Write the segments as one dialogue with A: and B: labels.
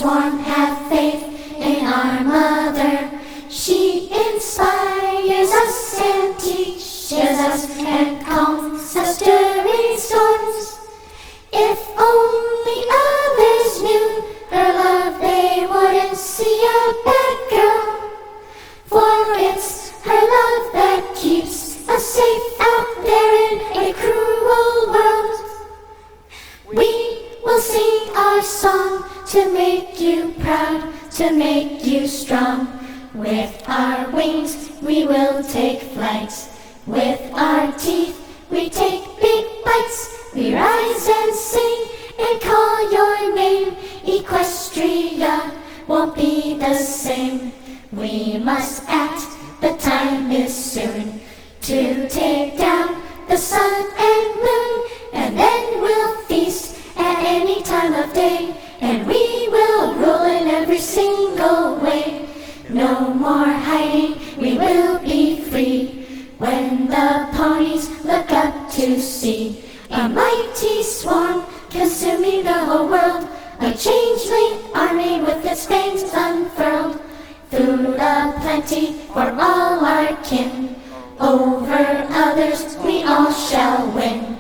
A: sworn, have faith in our mother. She inspires us and teaches us and calms us during storms. If only others knew her love, they wouldn't see a bad girl. For it's her love that keeps us safe out there in a cruel world. We will sing our song to make you proud, to make you strong. With our wings we will take flight. With our teeth we take big bites. We rise and sing and call your name. Equestria won't be the same. We must act, the time is soon to take down the sun and moon. And then we'll feast at any time of day, and we will rule in every single way. No more hiding, we will be free. When the ponies look up to see a mighty swarm consuming the whole world, a changeling army with its fangs unfurled. Food aplenty for all our kin, over others we all shall win.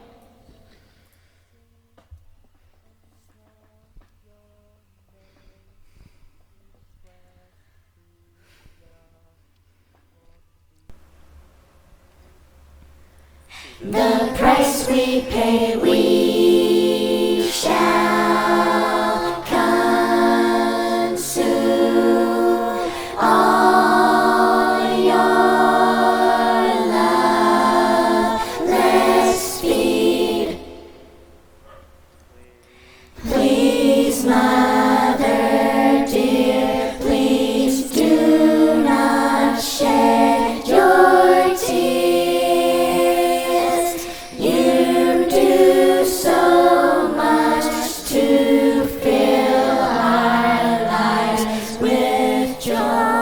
A: The price we pay, we shall consume. All your loveless feed. Please, Mother dear, please do not shed your tears. You do so much to fill our lives with joy.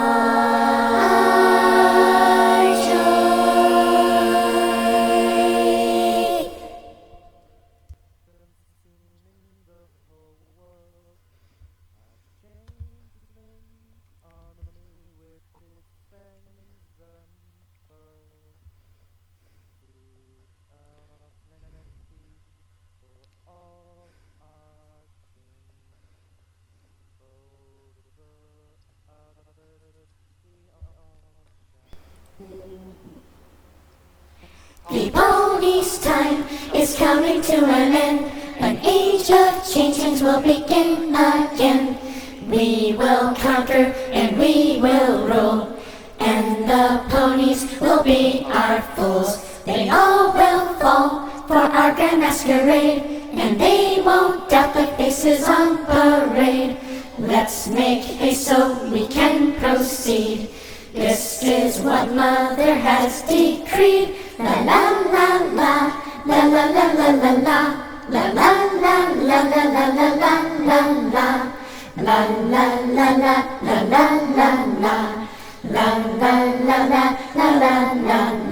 A: The pony's time is coming to an end. An age of changelings will begin again. We will conquer and we will rule, and the ponies will be our fools. They all will fall for our grand masquerade, and they won't doubt the faces on parade. Let's make haste so we can proceed. This is what Mother has decreed. La la la la, la la la la la la, la la la la la la la la la la, la la la la la la la la, la la la la la la la.